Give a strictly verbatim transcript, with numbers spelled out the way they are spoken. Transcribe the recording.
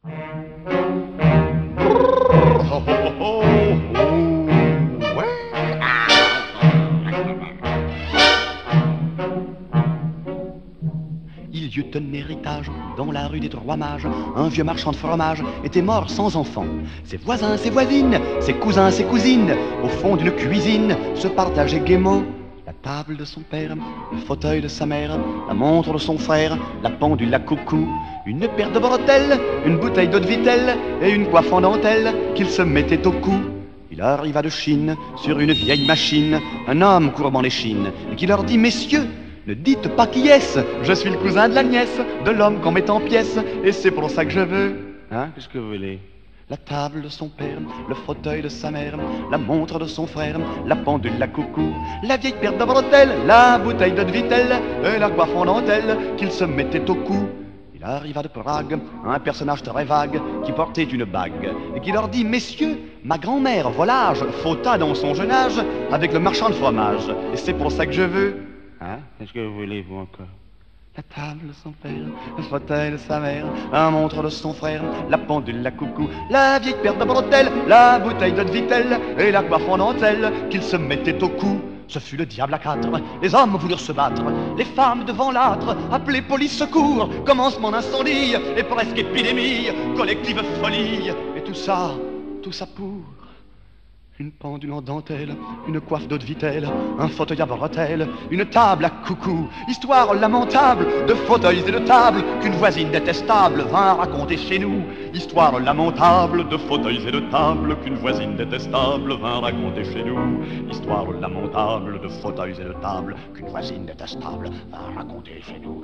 Oh, oh, oh, oh, oh, ouais. Il y eut un héritage dans la rue des Trois Mages. Un vieux marchand de fromage était mort sans enfant. Ses voisins, ses voisines, ses cousins, ses cousines, au fond d'une cuisine, se partageaient gaiement la table de son père, le fauteuil de sa mère, la montre de son frère, la pendule à coucou, une paire de bretelles, une bouteille d'eau de vitelle et une coiffe en dentelle qu'il se mettait au cou. Il arriva de Chine sur une vieille machine, un homme courbant les chines, et qui leur dit: messieurs, ne dites pas qui est-ce, je suis le cousin de la nièce, de l'homme qu'on met en pièces, et c'est pour ça que je veux. Hein, qu'est-ce que vous voulez? La table de son père, le fauteuil de sa mère, la montre de son frère, la pendule à coucou, la vieille paire de bretelles, la bouteille d'eau de vitelle, et la coiffe en dentelle qu'il se mettait au cou. Il arriva de Prague un personnage très vague qui portait une bague et qui leur dit: messieurs, ma grand-mère volage fauta dans son jeune âge avec le marchand de fromage, et c'est pour ça que je veux. Hein? Qu'est-ce que vous voulez, vous, encore? La table de son père, le fauteuil de sa mère, la montre de son frère, la pendule à coucou, la vieille paire de bretelles, la bouteille d'eau de vitelle et la coiffe en dentelle qu'il se mettait au cou. Ce fut le diable à quatre, les hommes voulurent se battre, les femmes devant l'âtre, appeler police secours, commencement d'incendie et presque épidémie, collective folie, et tout ça, tout ça pour une pendule en dentelle, une coiffe d'eau de vitelle, un fauteuil à bretelles, une table à coucou, histoire lamentable de fauteuils et de tables qu'une voisine détestable vint raconter chez nous. Histoire lamentable de fauteuils et de tables qu'une voisine détestable vint raconter chez nous. Histoire lamentable de fauteuils et de tables qu'une voisine détestable vint raconter chez nous.